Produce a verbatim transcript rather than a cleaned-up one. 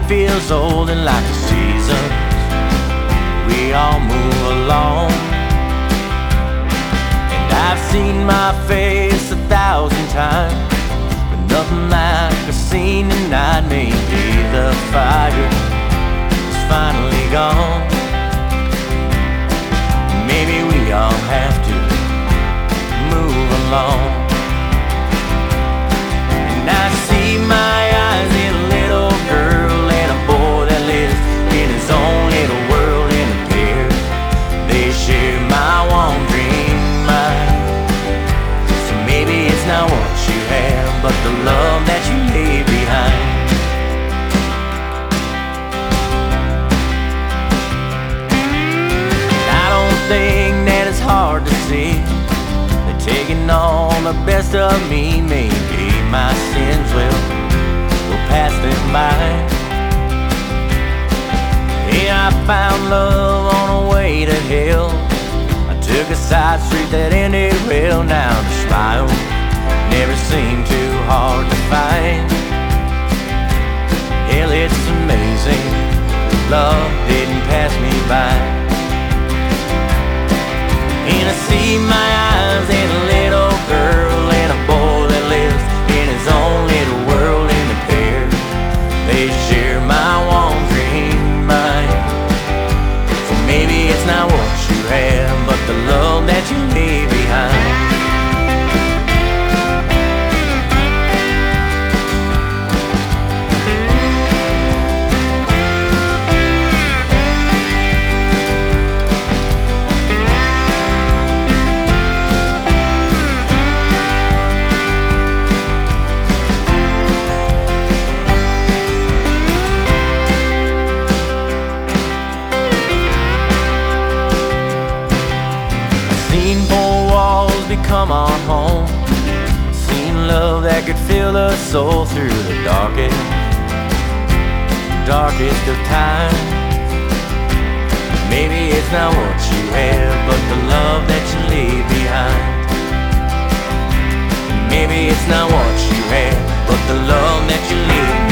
feels old and like the seasons, we all move along. And I've seen my face a thousand times, but nothing like a scene tonight. Maybe the fire is finally gone. Maybe we all have to move along. And I see my eyes in a little girl and a boy that lives in his own little world in a pair. They share my one dream mind. So maybe it's not what you have, but the love that you leave behind. I don't think that it's hard to see, they're taking all the best of me. Maybe my sins will, will pass them by. Yeah, I found love on the way to hell. I took a side street that ended well. Now the smile never seemed too hard to find. Hell, it's amazing, love didn't pass me by. And I see my eyes in a little girl and a boy that lives in his own little world in a pair. They share my one dream mind. So maybe it's not what you have, but the love that you leave behind. Seen four walls become our home, seen love that could fill the soul through the darkest, darkest of times. Maybe it's not what you have, but the love that you leave behind. Maybe it's not what you have, but the love that you leave behind.